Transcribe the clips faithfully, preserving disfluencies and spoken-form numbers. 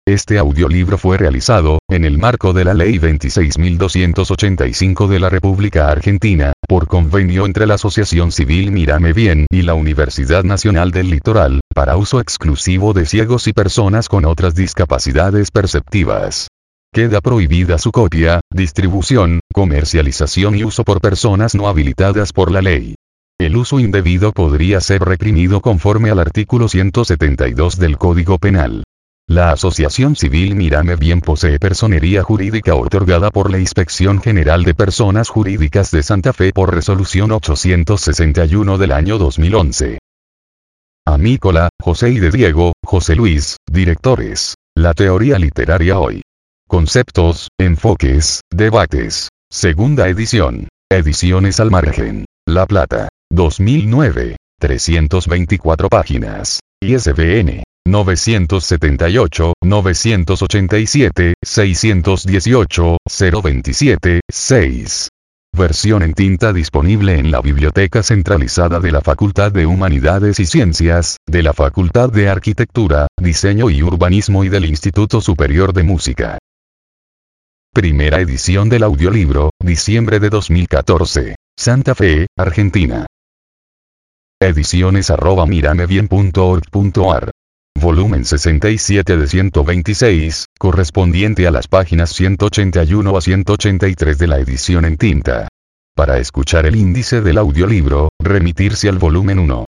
Este audiolibro fue realizado, en el marco de la Ley veintiséis mil doscientos ochenta y cinco de la República Argentina, por convenio entre la Asociación Civil Mírame Bien y la Universidad Nacional del Litoral, para uso exclusivo de ciegos y personas con otras discapacidades perceptivas. Queda prohibida su copia, distribución, comercialización y uso por personas no habilitadas por la ley. El uso indebido podría ser reprimido conforme al artículo ciento setenta y dos del Código Penal. La Asociación Civil Mírame Bien posee personería jurídica otorgada por la Inspección General de Personas Jurídicas de Santa Fe por resolución ochocientos sesenta y uno del año dos mil once. Amícola, José y de Diego, José Luis, directores. La teoría literaria hoy. Conceptos, enfoques, debates. Segunda edición. Ediciones al margen. La Plata. dos mil nueve. trescientas veinticuatro páginas. I S B N. novecientos setenta y ocho, novecientos ochenta y siete, seiscientos dieciocho, cero veintisiete, seis. Versión en tinta disponible en la Biblioteca Centralizada de la Facultad de Humanidades y Ciencias, de la Facultad de Arquitectura, Diseño y Urbanismo y del Instituto Superior de Música. Primera edición del audiolibro, diciembre de dos mil catorce. Santa Fe, Argentina. Ediciones arroba miramebien punto org punto ar. Volumen sesenta y siete de ciento veintiséis, correspondiente a las páginas ciento ochenta y uno a ciento ochenta y tres de la edición en tinta. Para escuchar el índice del audiolibro, remitirse al volumen uno.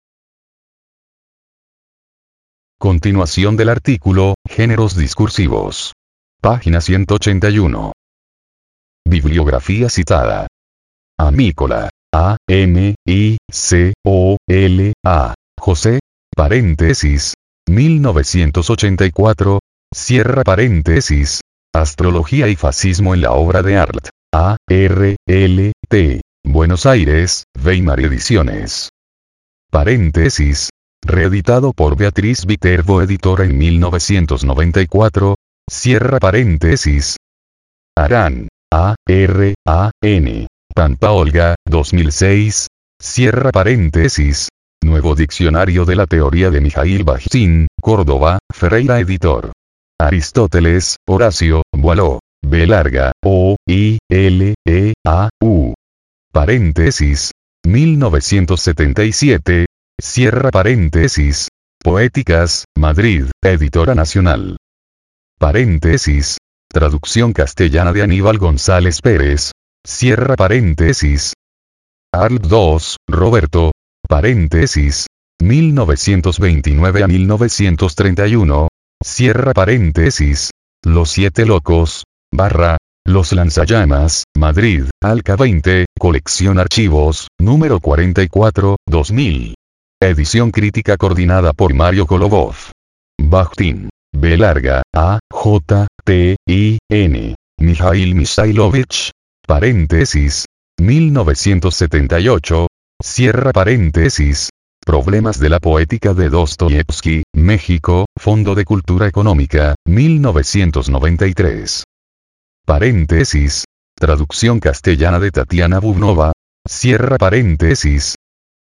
Continuación del artículo, Géneros discursivos. Página ciento ochenta y uno. Bibliografía citada. Amícola. A, M, I, C, O, L, A. José. Paréntesis. mil novecientos ochenta y cuatro. Cierra paréntesis. Astrología y fascismo en la obra de Arlt. A, R, L, T. Buenos Aires, Weimar Ediciones. Paréntesis. Reeditado por Beatriz Viterbo editora en mil novecientos noventa y cuatro. Cierra paréntesis. Arán. A, R, A, N. Pampa Olga, dos mil seis. Cierra paréntesis. Nuevo Diccionario de la Teoría de Mijail Bajtín, Córdoba, Ferreira editor. Aristóteles, Horacio, Boileau. B larga, O, I, L, E, A, U. Paréntesis. mil novecientos setenta y siete. Cierra paréntesis. Poéticas, Madrid, Editora Nacional. Paréntesis. Traducción castellana de Aníbal González Pérez. Cierra paréntesis. Arlt dos, Roberto. Paréntesis. mil novecientos veintinueve a mil novecientos treinta y uno. Cierra paréntesis. Los Siete Locos. Barra. Los Lanzallamas, Madrid, Alca veinte, Colección Archivos, número cuarenta y cuatro, dos mil. Edición crítica coordinada por Mario Kolobov. Bajtín. B larga, A, J, T, I, N. Mijail Misailovich. Paréntesis. mil novecientos setenta y ocho. Cierra paréntesis. Problemas de la poética de Dostoyevsky, México, Fondo de Cultura Económica, mil novecientos noventa y tres. Paréntesis. Traducción castellana de Tatiana Bubnova. Cierra paréntesis.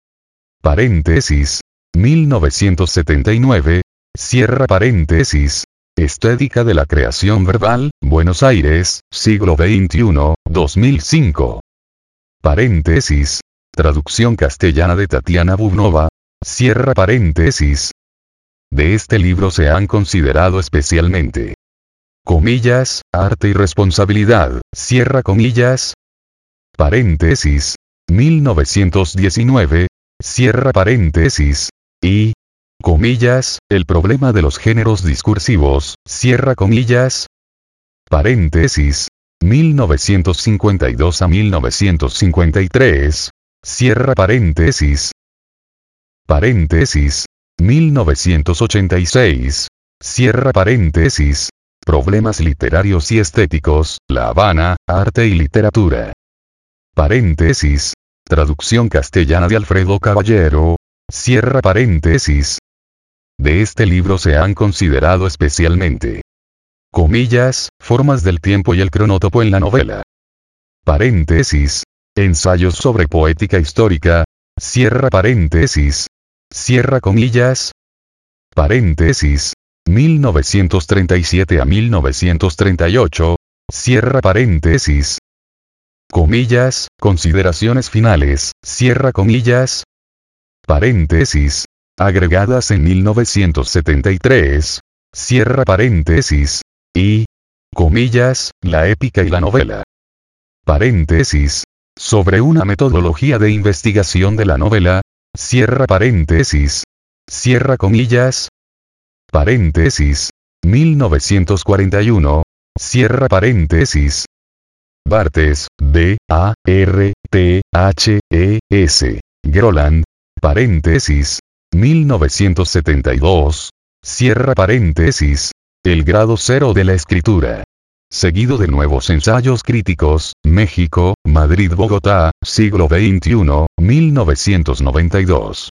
Paréntesis. mil novecientos setenta y nueve. Cierra paréntesis. Estética de la creación verbal, Buenos Aires, siglo veintiuno, dos mil cinco. Paréntesis. Traducción castellana de Tatiana Bubnova. Cierra paréntesis. De este libro se han considerado especialmente. Comillas, arte y responsabilidad, cierra comillas. Paréntesis. mil novecientos diecinueve. Cierra paréntesis. Y. Comillas, el problema de los géneros discursivos, cierra comillas. Paréntesis. mil novecientos cincuenta y dos a mil novecientos cincuenta y tres. Cierra paréntesis. Paréntesis. mil novecientos ochenta y seis. Cierra paréntesis. Problemas literarios y estéticos, La Habana, Arte y Literatura. Paréntesis. Traducción castellana de Alfredo Caballero. Cierra paréntesis. De este libro se han considerado especialmente. Comillas, formas del tiempo y el cronótopo en la novela. Paréntesis. Ensayos sobre poética histórica. Cierra paréntesis. Cierra comillas. Paréntesis. mil novecientos treinta y siete a mil novecientos treinta y ocho, cierra paréntesis. Comillas, consideraciones finales, cierra comillas. Paréntesis, agregadas en mil novecientos setenta y tres, cierra paréntesis, y, comillas, la épica y la novela. Paréntesis, sobre una metodología de investigación de la novela, cierra paréntesis, cierra comillas. Paréntesis, mil novecientos cuarenta y uno, cierra paréntesis. Barthes, B. A. R. T. H. E. S. Groland, paréntesis, mil novecientos setenta y dos, cierra paréntesis, el grado cero de la escritura. Seguido de nuevos ensayos críticos, México, Madrid-Bogotá, siglo veintiuno, mil novecientos noventa y dos.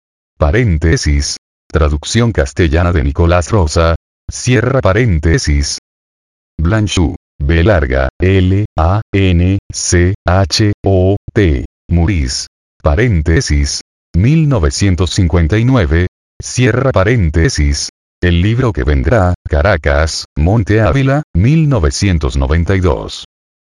Paréntesis, traducción castellana de Nicolás Rosa, cierra paréntesis. Blanchot, B larga, L, A, N, C, H, O, T, Muris, paréntesis, mil novecientos cincuenta y nueve, cierra paréntesis, el libro que vendrá, Caracas, Monte Ávila, mil novecientos noventa y dos.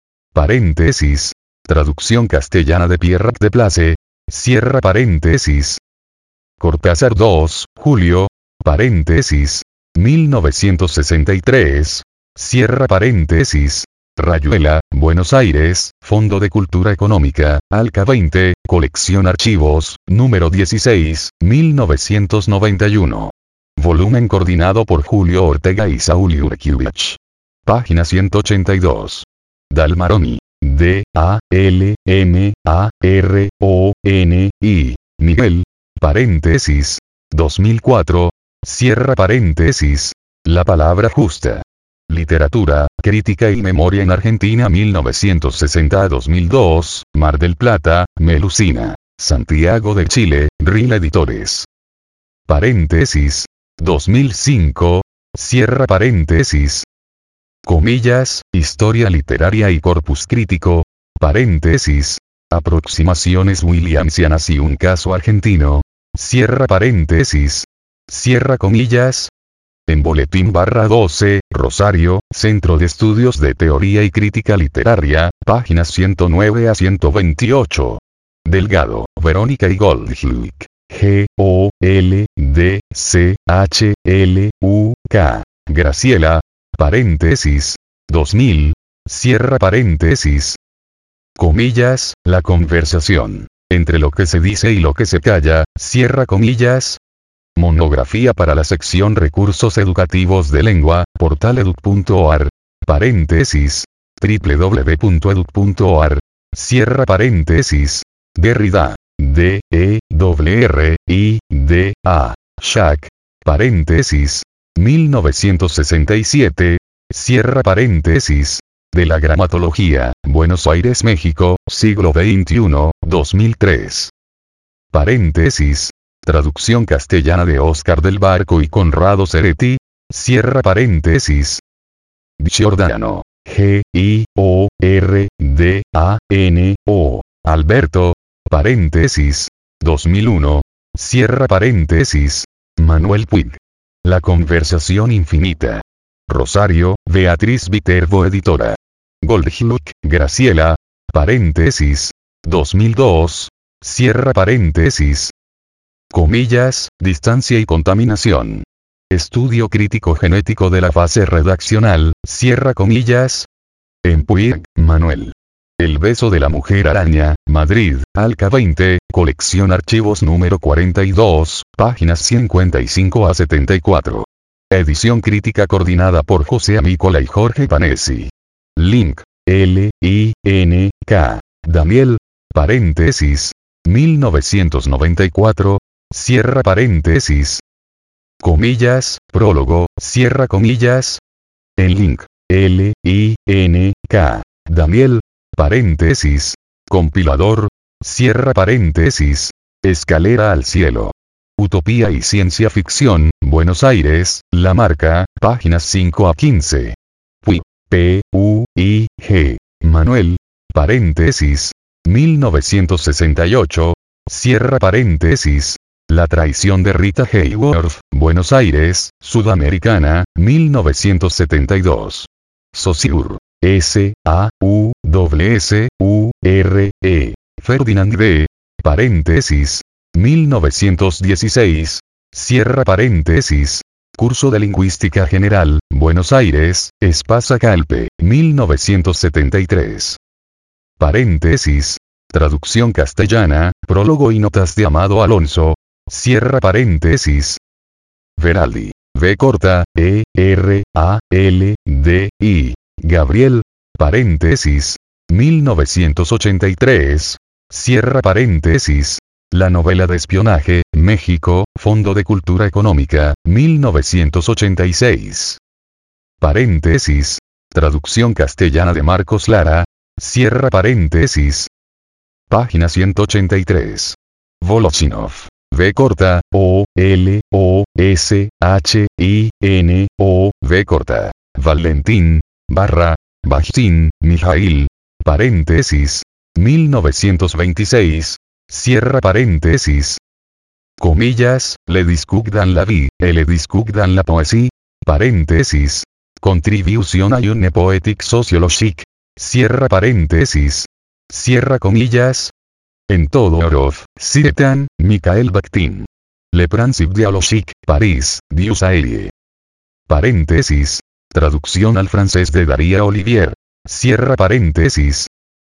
Paréntesis, traducción castellana de Pierre de Place, cierra paréntesis. Cortázar dos, Julio, paréntesis, mil novecientos sesenta y tres, cierra paréntesis. Rayuela, Buenos Aires, Fondo de Cultura Económica, Alca veinte, Colección Archivos, número dieciséis, mil novecientos noventa y uno. Volumen coordinado por Julio Ortega y Saúl Yurkiewicz. Página ciento ochenta y dos. Dalmaroni, D, A, L, M, A, R, O, N, I, Miguel, paréntesis, dos mil cuatro, cierra paréntesis, La palabra justa. Literatura, Crítica y Memoria en Argentina mil novecientos sesenta a dos mil dos, Mar del Plata, Melusina, Santiago de Chile, Rila Editores. Paréntesis, dos mil cinco, cierra paréntesis. Comillas, Historia literaria y corpus crítico, paréntesis, Aproximaciones Williamsianas y un caso argentino, cierra paréntesis, cierra comillas. En Boletín barra doce, Rosario, Centro de Estudios de Teoría y Crítica Literaria, páginas ciento nueve a ciento veintiocho. Delgado, Verónica y Goldschluck. G, O, L, D, C, H, L, U, K. Graciela, paréntesis, dos mil, cierra paréntesis. Comillas, la conversación, entre lo que se dice y lo que se calla, cierra comillas. Monografía para la sección Recursos Educativos de Lengua, portaleduc punto org, paréntesis, doble u doble u doble u punto educ punto org, cierra paréntesis, Derrida, D, E, W R, I, D, A, Schack, paréntesis, mil novecientos sesenta y siete, cierra paréntesis, de la gramatología, Buenos Aires, México, siglo veintiuno, dos mil tres. Paréntesis, traducción castellana de Óscar del Barco y Conrado Ceretti, cierra paréntesis. Giordano, G, I, O, R, D, A, N, O, Alberto, paréntesis, dos mil uno, cierra paréntesis. Manuel Puig. La conversación infinita. Rosario, Beatriz Viterbo editora. Goldschluck, Graciela, paréntesis, dos mil dos, cierra paréntesis. Comillas, distancia y contaminación. Estudio crítico genético de la fase redaccional, cierra comillas. En Puig, Manuel. El beso de la mujer araña, Madrid, Alca veinte, Colección Archivos número cuarenta y dos, páginas cincuenta y cinco a setenta y cuatro. Edición crítica coordinada por José Amícola y Jorge Panesi. Link, L, I, N, K. Daniel, paréntesis, mil novecientos noventa y cuatro, cierra paréntesis. Comillas, prólogo, cierra comillas. En link, L, I, N, K. Daniel, paréntesis, compilador, cierra paréntesis, escalera al cielo. Utopía y ciencia ficción, Buenos Aires, La Marca, páginas cinco a quince. Puig, P, U, I, G. Manuel, paréntesis, mil novecientos sesenta y ocho, cierra paréntesis. La traición de Rita Hayworth, Buenos Aires, Sudamericana, mil novecientos setenta y dos. Saussure. S, A, U, S, S, U, R, E. Ferdinand D. Paréntesis. mil novecientos dieciséis. Cierra paréntesis. Curso de Lingüística General, Buenos Aires, Espasa Calpe, mil novecientos setenta y tres. Paréntesis. Traducción castellana, prólogo y notas de Amado Alonso. Cierra paréntesis. Veraldi. V corta, E, R, A, L, D, I. Gabriel. Paréntesis. mil novecientos ochenta y tres. Cierra paréntesis. La novela de espionaje, México, Fondo de Cultura Económica, mil novecientos ochenta y seis. Paréntesis. Traducción castellana de Marcos Lara. Cierra paréntesis. Página ciento ochenta y tres. Volochinov. V corta, O, L, O, S, H, I, N, O, V corta. Valentín, barra, Bajtín, Mijail. Paréntesis. mil novecientos veintiséis. Cierra paréntesis. Comillas, Le discours dans la vie, et le discours dans la poésie. Paréntesis. Contribution à une poétique sociologique. Cierra paréntesis. Cierra comillas. En todo Oroz, Ciretan, Michael Bakhtin. Le Principe dialogique, París, Dieusaille. Paréntesis. Traducción al francés de Daria Olivier. Cierra paréntesis.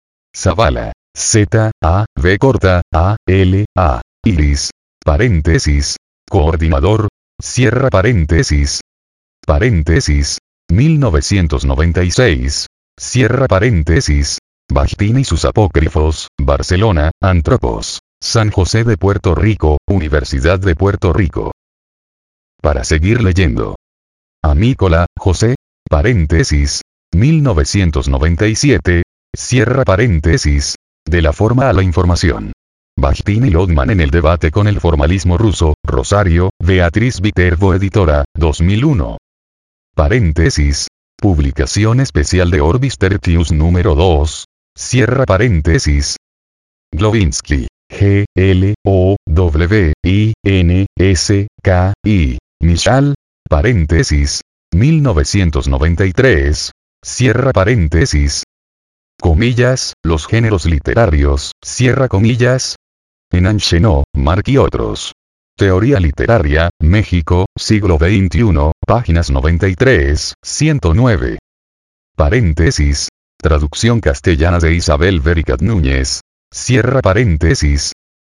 Zavala. Z, A, V corta, A, L, A. Iris. Paréntesis. Coordinador. Cierra paréntesis. Paréntesis. mil novecientos noventa y seis. Cierra paréntesis. Bakhtin y sus apócrifos, Barcelona, Antropos. San José de Puerto Rico, Universidad de Puerto Rico. Para seguir leyendo. Amícola, José. Paréntesis. mil novecientos noventa y siete. Cierra paréntesis. De la forma a la información. Bakhtin y Lodman en el debate con el formalismo ruso, Rosario, Beatriz Viterbo editora, dos mil uno. Paréntesis. Publicación especial de Orbis Tertius número dos. Cierra paréntesis. Glowinski. G, L, O, W, I, N, S, K, I. Michal. Paréntesis. mil novecientos noventa y tres. Cierra paréntesis. Comillas, los géneros literarios, cierra comillas. Enancheno, Mark y otros. Teoría literaria, México, siglo veintiuno, páginas noventa y tres, ciento nueve. Paréntesis. Traducción castellana de Isabel Vericat Núñez. Cierra paréntesis.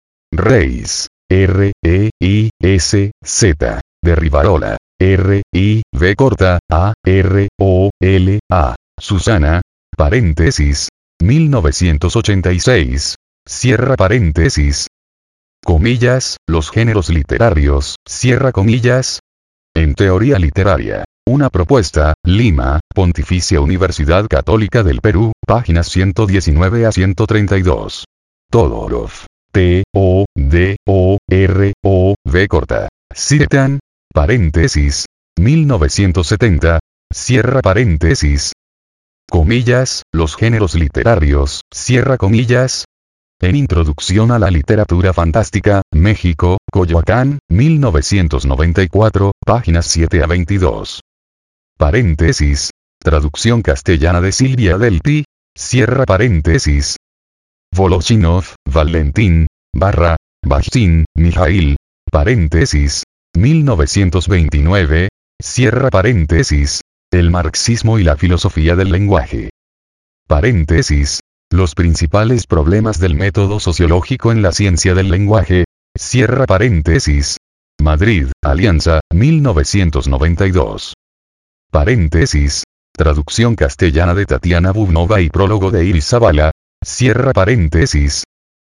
Reis. R, E, I, S, Z. De Rivarola. R, I, V corta, A, R, O, L, A. Susana. Paréntesis. mil novecientos ochenta y seis. Cierra paréntesis. Comillas, los géneros literarios, cierra comillas. En teoría literaria. Una propuesta, Lima, Pontificia Universidad Católica del Perú, páginas ciento diecinueve a ciento treinta y dos. Todorov. T, O, D, O, R, O, V corta. Ciretan. Paréntesis. mil novecientos setenta. Cierra paréntesis. Comillas, los géneros literarios, cierra comillas. En Introducción a la Literatura Fantástica, México, Coyoacán, mil novecientos noventa y cuatro, páginas siete a veintidós. Paréntesis. Traducción castellana de Silvia Delpi. Cierra paréntesis. Volochinov, Valentín, barra, Bakhtin, Mijail. Paréntesis. mil novecientos veintinueve. Cierra paréntesis. El marxismo y la filosofía del lenguaje. Paréntesis. Los principales problemas del método sociológico en la ciencia del lenguaje. Cierra paréntesis. Madrid, Alianza, mil novecientos noventa y dos. Paréntesis. Traducción castellana de Tatiana Bubnova y prólogo de Iris Zavala. Cierra paréntesis.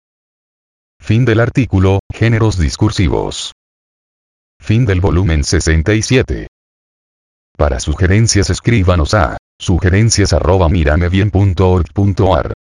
Fin del artículo, Géneros discursivos. Fin del volumen sesenta y siete. Para sugerencias escríbanos a sugerencias arroba miramebien punto org punto ar.